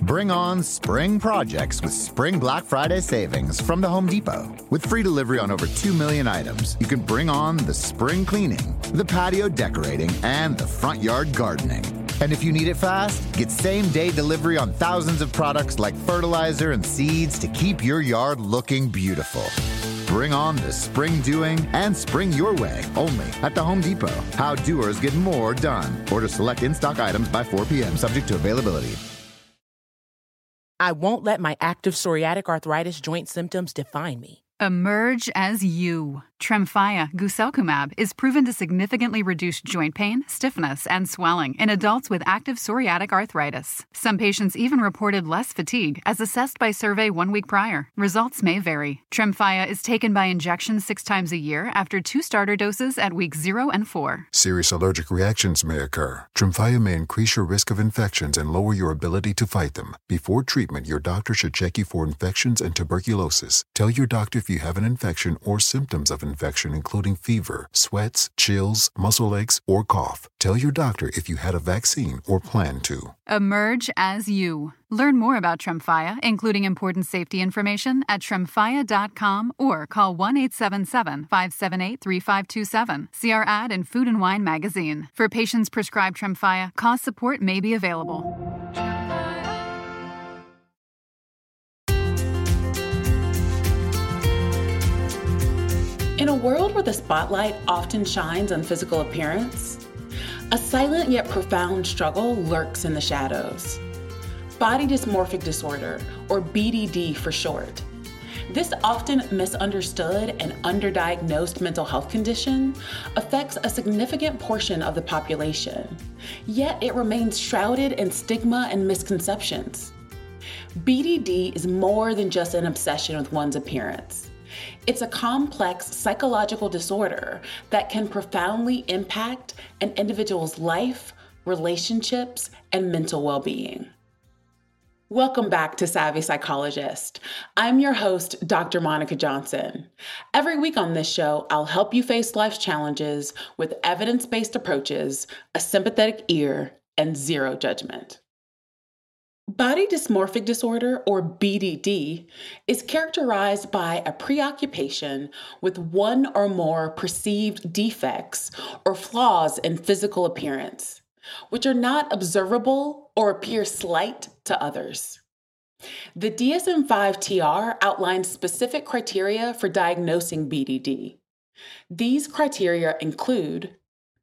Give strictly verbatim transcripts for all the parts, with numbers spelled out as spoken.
Bring on spring projects with Spring Black Friday savings from the Home Depot. With free delivery on over two million items, you can bring on the spring cleaning, the patio decorating, and the front yard gardening. And if you need it fast, get same-day delivery on thousands of products like fertilizer and seeds to keep your yard looking beautiful. Bring on the spring doing and spring your way only at the Home Depot. How doers get more done. Order select in-stock items by four p.m. subject to availability. I won't let my active psoriatic arthritis joint symptoms define me. Emerge as you. Tremfya guselkumab is proven to significantly reduce joint pain, stiffness, and swelling in adults with active psoriatic arthritis. Some patients even reported less fatigue as assessed by survey one week prior. Results may vary. Tremfya is taken by injection six times a year after two starter doses at weeks zero and four. Serious allergic reactions may occur. Tremfya may increase your risk of infections and lower your ability to fight them. Before treatment, your doctor should check you for infections and tuberculosis. Tell your doctor if you have an infection or symptoms of infection, including fever, sweats, chills, muscle aches, or cough. Tell your doctor if you had a vaccine or plan to. Emerge as you. Learn more about Tremfya, including important safety information, at tremfya dot com or call one eight seven seven, five seven eight, three five two seven. See our ad in Food and Wine magazine. For patients prescribed Tremfya, cost support may be available. In a world where the spotlight often shines on physical appearance, a silent yet profound struggle lurks in the shadows. Body dysmorphic disorder, or B D D for short. This often misunderstood and underdiagnosed mental health condition affects a significant portion of the population, yet it remains shrouded in stigma and misconceptions. B D D is more than just an obsession with one's appearance. It's a complex psychological disorder that can profoundly impact an individual's life, relationships, and mental well-being. Welcome back to Savvy Psychologist. I'm your host, Doctor Monica Johnson. Every week on this show, I'll help you face life's challenges with evidence-based approaches, a sympathetic ear, and zero judgment. Body dysmorphic disorder, or B D D, is characterized by a preoccupation with one or more perceived defects or flaws in physical appearance, which are not observable or appear slight to others. The D S M five T R outlines specific criteria for diagnosing B D D. These criteria include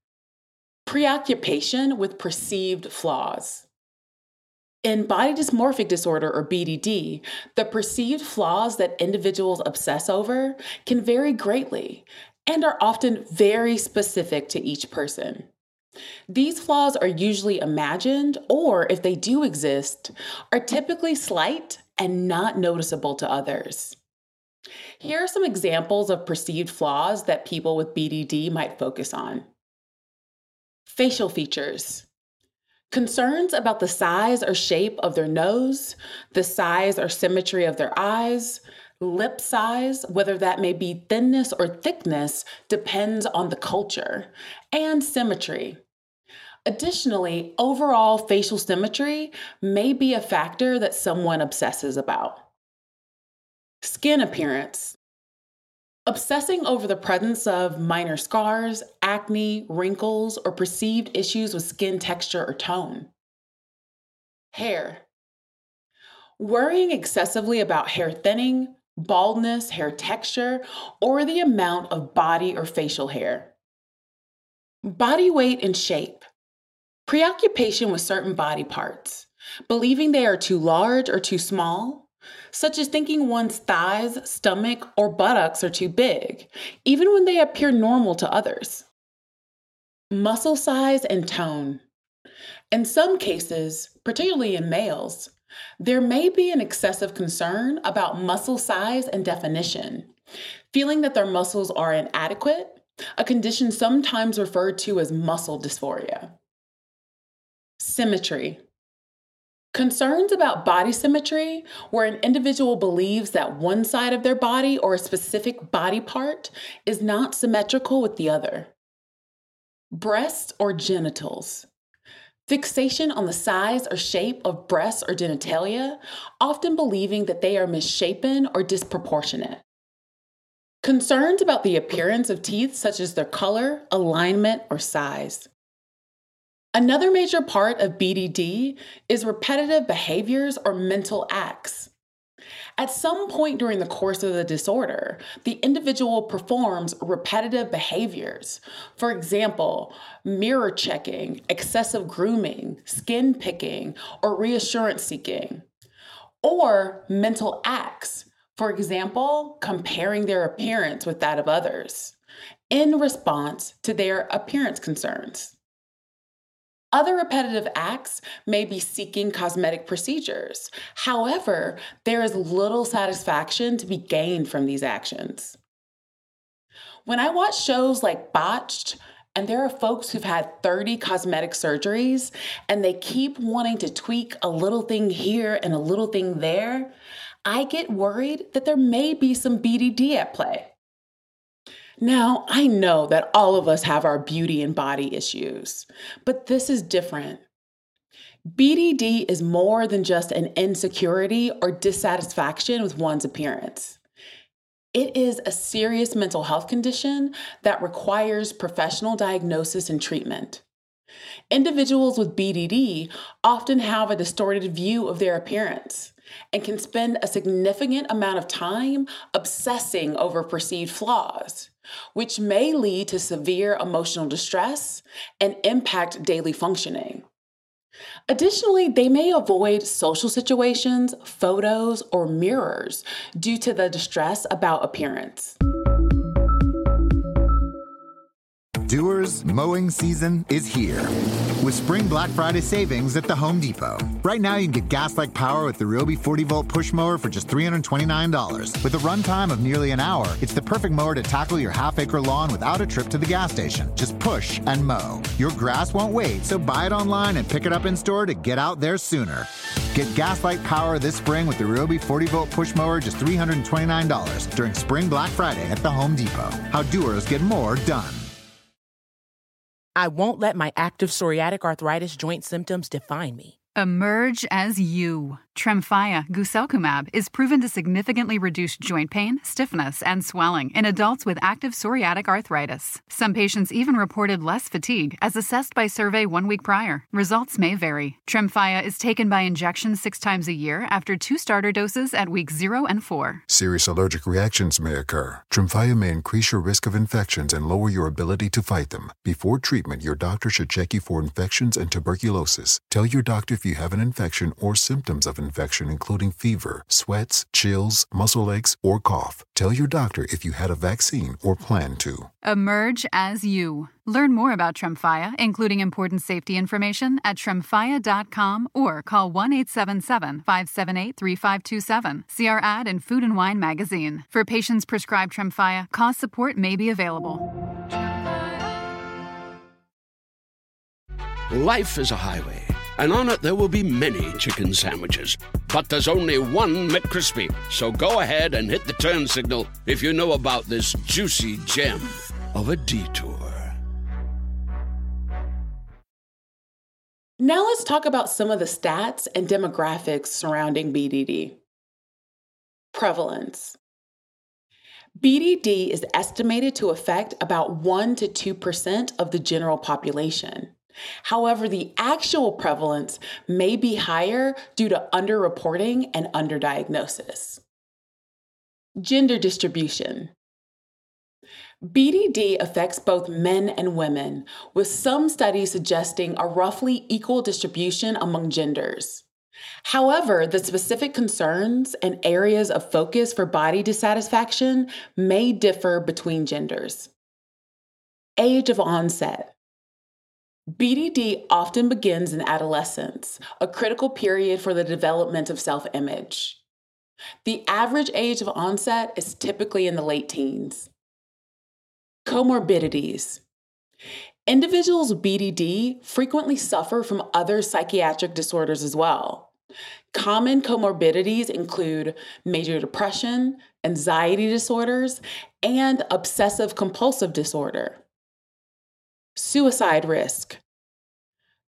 preoccupation with perceived flaws. In body dysmorphic disorder, or B D D, the perceived flaws that individuals obsess over can vary greatly and are often very specific to each person. These flaws are usually imagined, or if they do exist, are typically slight and not noticeable to others. Here are some examples of perceived flaws that people with B D D might focus on. Facial features. Concerns about the size or shape of their nose, the size or symmetry of their eyes, lip size, whether that may be thinness or thickness, depends on the culture, and symmetry. Additionally, overall facial symmetry may be a factor that someone obsesses about. Skin appearance. Obsessing over the presence of minor scars, acne, wrinkles, or perceived issues with skin texture or tone. Hair. Worrying excessively about hair thinning, baldness, hair texture, or the amount of body or facial hair. Body weight and shape. Preoccupation with certain body parts, believing they are too large or too small, such as thinking one's thighs, stomach, or buttocks are too big, even when they appear normal to others. Muscle size and tone. In some cases, particularly in males, there may be an excessive concern about muscle size and definition, feeling that their muscles are inadequate, a condition sometimes referred to as muscle dysphoria. Symmetry. Concerns about body symmetry, where an individual believes that one side of their body or a specific body part is not symmetrical with the other. Breasts or genitals. fixation on the size or shape of breasts or genitalia, often believing that they are misshapen or disproportionate. Concerns about the appearance of teeth, such as their color, alignment, or size. Another major part of B D D is repetitive behaviors or mental acts. At some point during the course of the disorder, the individual performs repetitive behaviors. For example, mirror checking, excessive grooming, skin picking, or reassurance seeking. Or mental acts. For example, comparing their appearance with that of others in response to their appearance concerns. Other repetitive acts may be seeking cosmetic procedures. However, there is little satisfaction to be gained from these actions. When I watch shows like Botched, and there are folks who've had thirty cosmetic surgeries, and they keep wanting to tweak a little thing here and a little thing there, I get worried that there may be some B D D at play. Now, I know that all of us have our beauty and body issues, but this is different. B D D is more than just an insecurity or dissatisfaction with one's appearance. It is a serious mental health condition that requires professional diagnosis and treatment. Individuals with B D D often have a distorted view of their appearance and can spend a significant amount of time obsessing over perceived flaws, which may lead to severe emotional distress and impact daily functioning. Additionally, they may avoid social situations, photos, or mirrors due to the distress about appearance. Doers, mowing season is here with Spring Black Friday savings at the Home Depot. Right now, you can get gas-like power with the Ryobi forty volt push mower for just three hundred twenty-nine dollars. With a runtime of nearly an hour, it's the perfect mower to tackle your half-acre lawn without a trip to the gas station. Just push and mow. Your grass won't wait, so buy it online and pick it up in store to get out there sooner. Get gas-like power this spring with the Ryobi forty volt push mower, just three hundred twenty-nine dollars during Spring Black Friday at the Home Depot. How doers get more done. I won't let my active psoriatic arthritis joint symptoms define me. Emerge as you. Tremfya guselkumab is proven to significantly reduce joint pain, stiffness, and swelling in adults with active psoriatic arthritis. Some patients even reported less fatigue as assessed by survey one week prior. Results may vary. Tremfya is taken by injection six times a year after two starter doses at weeks zero and four. Serious allergic reactions may occur. Tremfya may increase your risk of infections and lower your ability to fight them. Before treatment, your doctor should check you for infections and tuberculosis. Tell your doctor if you have an infection or symptoms of infection, including fever, sweats, chills, muscle aches, or cough. Tell your doctor if you had a vaccine or plan to. Emerge as you. Learn more about Tremfya, including important safety information, at tremfya dot com or call one eight seven seven, five seven eight, three five two seven. See our ad in Food and Wine magazine. For patients prescribed Tremfya, cost support may be available. Life is a highway, and on it there will be many chicken sandwiches. But there's only one McCrispy. So go ahead and hit the turn signal if you know about this juicy gem of a detour. Now let's talk about some of the stats and demographics surrounding B D D. Prevalence. B D D is estimated to affect about one to two percent of the general population. However, the actual prevalence may be higher due to underreporting and underdiagnosis. Gender distribution. B D D affects both men and women, with some studies suggesting a roughly equal distribution among genders. However, the specific concerns and areas of focus for body dissatisfaction may differ between genders. Age of onset. B D D often begins in adolescence, a critical period for the development of self-image. The average age of onset is typically in the late teens. Comorbidities. Individuals with B D D frequently suffer from other psychiatric disorders as well. Common comorbidities include major depression, anxiety disorders, and obsessive compulsive disorder. Suicide risk.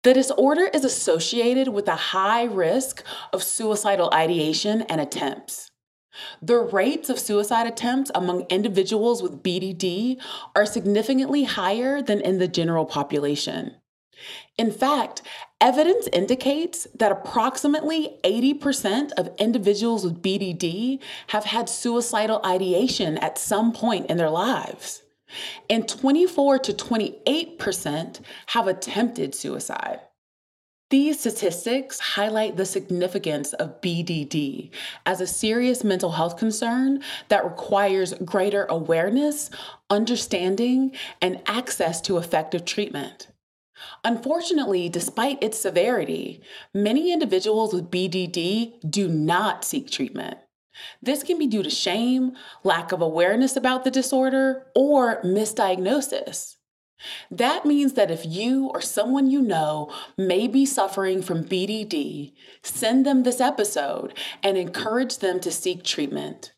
The disorder is associated with a high risk of suicidal ideation and attempts. The rates of suicide attempts among individuals with B D D are significantly higher than in the general population. In fact, evidence indicates that approximately eighty percent of individuals with B D D have had suicidal ideation at some point in their lives, and twenty-four to twenty-eight percent have attempted suicide. These statistics highlight the significance of B D D as a serious mental health concern that requires greater awareness, understanding, and access to effective treatment. Unfortunately, despite its severity, many individuals with B D D do not seek treatment. This can be due to shame, lack of awareness about the disorder, or misdiagnosis. That means that if you or someone you know may be suffering from B D D, send them this episode and encourage them to seek treatment.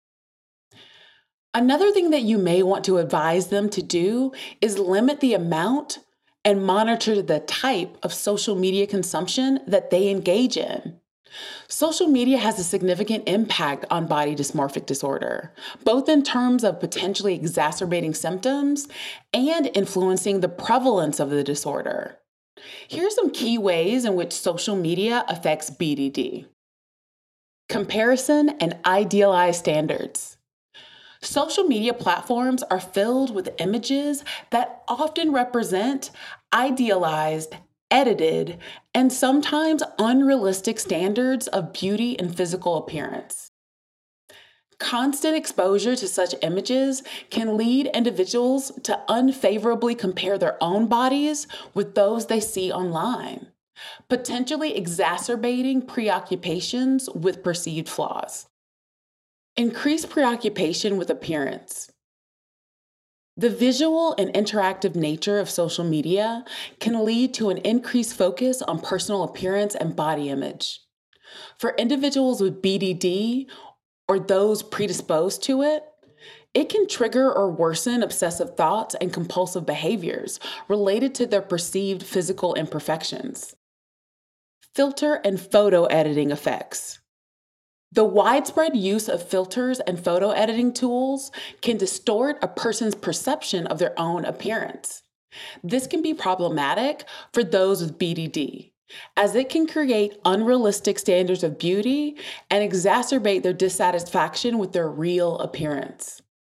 Another thing that you may want to advise them to do is limit the amount and monitor the type of social media consumption that they engage in. Social media has a significant impact on body dysmorphic disorder, both in terms of potentially exacerbating symptoms and influencing the prevalence of the disorder. Here are some key ways in which social media affects B D D. Comparison and idealized standards. Social media platforms are filled with images that often represent idealized, edited, and sometimes unrealistic standards of beauty and physical appearance. Constant exposure to such images can lead individuals to unfavorably compare their own bodies with those they see online, potentially exacerbating preoccupations with perceived flaws. Increased preoccupation with appearance. The visual and interactive nature of social media can lead to an increased focus on personal appearance and body image. For individuals with B D D or those predisposed to it, it can trigger or worsen obsessive thoughts and compulsive behaviors related to their perceived physical imperfections. Filter and photo editing effects. The widespread use of filters and photo editing tools can distort a person's perception of their own appearance. This can be problematic for those with B D D, as it can create unrealistic standards of beauty and exacerbate their dissatisfaction with their real appearance.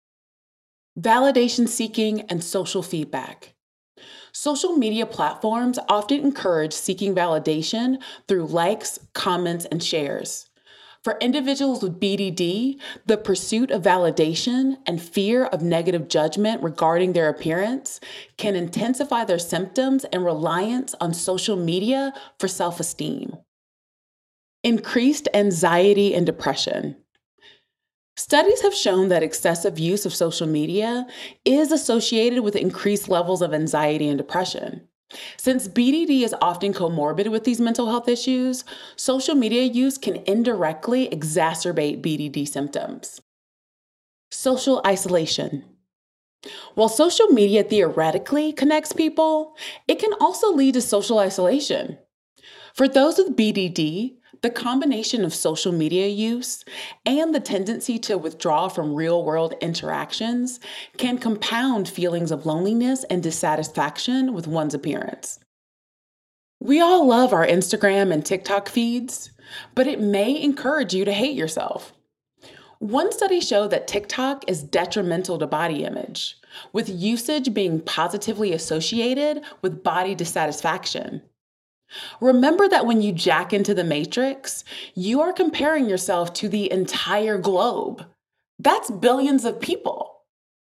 Validation seeking and social feedback. Social media platforms often encourage seeking validation through likes, comments, and shares. For individuals with B D D, the pursuit of validation and fear of negative judgment regarding their appearance can intensify their symptoms and reliance on social media for self-esteem. Increased anxiety and depression. Studies have shown that excessive use of social media is associated with increased levels of anxiety and depression. Since B D D is often comorbid with these mental health issues, social media use can indirectly exacerbate B D D symptoms. Social isolation. While social media theoretically connects people, it can also lead to social isolation. For those with B D D, the combination of social media use and the tendency to withdraw from real-world interactions can compound feelings of loneliness and dissatisfaction with one's appearance. We all love our Instagram and TikTok feeds, but it may encourage you to hate yourself. One study showed that TikTok is detrimental to body image, with usage being positively associated with body dissatisfaction. Remember that when you jack into the matrix, you are comparing yourself to the entire globe. That's billions of people.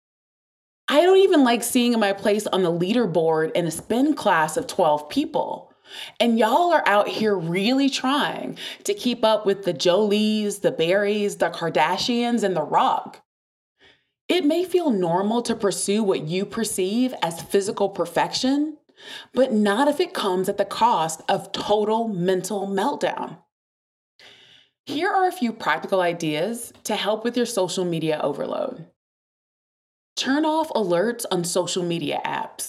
I don't even like seeing my place on the leaderboard in a spin class of twelve people. And y'all are out here really trying to keep up with the Jolies, the Berries, the Kardashians, and The Rock. It may feel normal to pursue what you perceive as physical perfection, but not if it comes at the cost of total mental meltdown. Here are a few practical ideas to help with your social media overload. Turn off alerts on social media apps.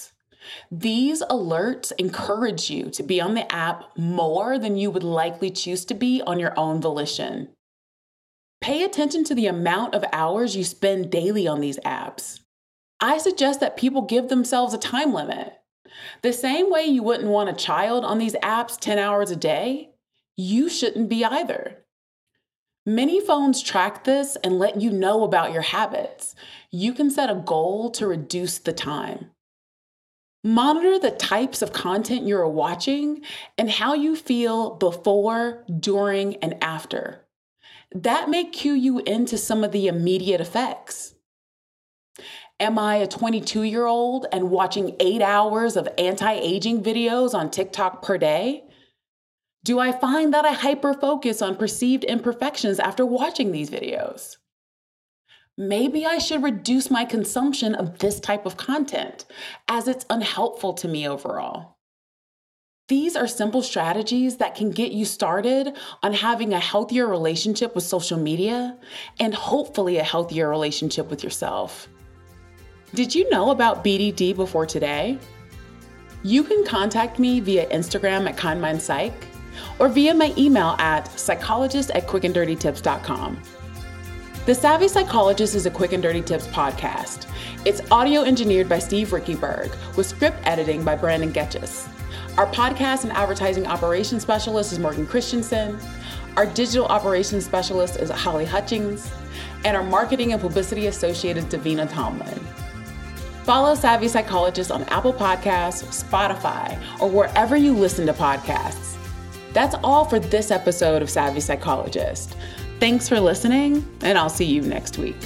These alerts encourage you to be on the app more than you would likely choose to be on your own volition. Pay attention to the amount of hours you spend daily on these apps. I suggest that people give themselves a time limit. The same way you wouldn't want a child on these apps ten hours a day, you shouldn't be either. Many phones track this and let you know about your habits. You can set a goal to reduce the time. Monitor the types of content you're watching and how you feel before, during, and after. That may cue you into some of the immediate effects. Am I a twenty-two-year-old and watching eight hours of anti-aging videos on TikTok per day? Do I find that I hyper-focus on perceived imperfections after watching these videos? Maybe I should reduce my consumption of this type of content, as it's unhelpful to me overall. These are simple strategies that can get you started on having a healthier relationship with social media and hopefully a healthier relationship with yourself. Did you know about B D D before today? You can contact me via Instagram at KindMindPsych or via my email at psychologist at quick and dirty tips dot com. The Savvy Psychologist is a Quick and Dirty Tips podcast. It's audio engineered by Steve Rickyberg with script editing by Brandon Getchis. Our podcast and advertising operations specialist is Morgan Christensen. Our digital operations specialist is Holly Hutchings. And our marketing and publicity associate is Davina Tomlin. Follow Savvy Psychologist on Apple Podcasts, Spotify, or wherever you listen to podcasts. That's all for this episode of Savvy Psychologist. Thanks for listening, and I'll see you next week.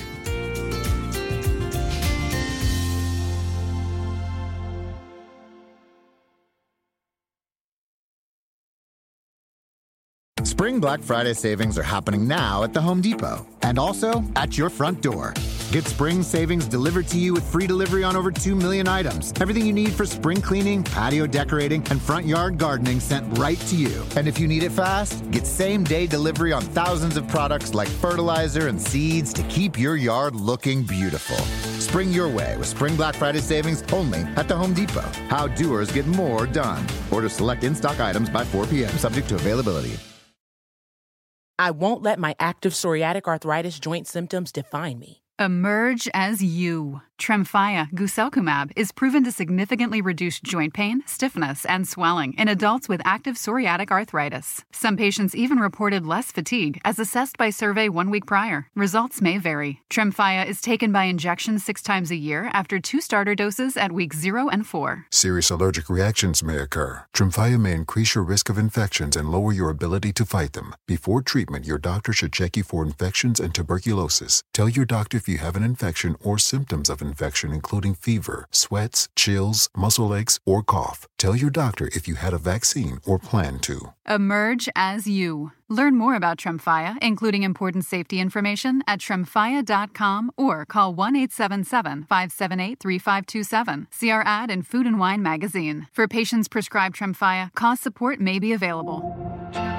Spring Black Friday savings are happening now at the Home Depot and also at your front door. Get spring savings delivered to you with free delivery on over two million items. Everything you need for spring cleaning, patio decorating, and front yard gardening sent right to you. And if you need it fast, get same-day delivery on thousands of products like fertilizer and seeds to keep your yard looking beautiful. Spring your way with Spring Black Friday savings only at the Home Depot. How doers get more done. Order select in-stock items by four p.m. subject to availability. I won't let my active psoriatic arthritis joint symptoms define me. Emerge as you. Tremfya guselkumab is proven to significantly reduce joint pain, stiffness, and swelling in adults with active psoriatic arthritis. Some patients even reported less fatigue as assessed by survey one week prior. Results may vary. Tremfya is taken by injection six times a year after two starter doses at weeks zero and four. Serious allergic reactions may occur. Tremfya may increase your risk of infections and lower your ability to fight them. Before treatment, your doctor should check you for infections and tuberculosis. Tell your doctor if you have an infection or symptoms of infection, including fever, sweats, chills, muscle aches, or cough. Tell your doctor if you had a vaccine or plan to. Emerge as you. Learn more about Tremfya, including important safety information, at tremfya dot com or call one eight seven seven, five seven eight, three five two seven. See our ad in Food and Wine magazine. For patients prescribed Tremfya, cost support may be available.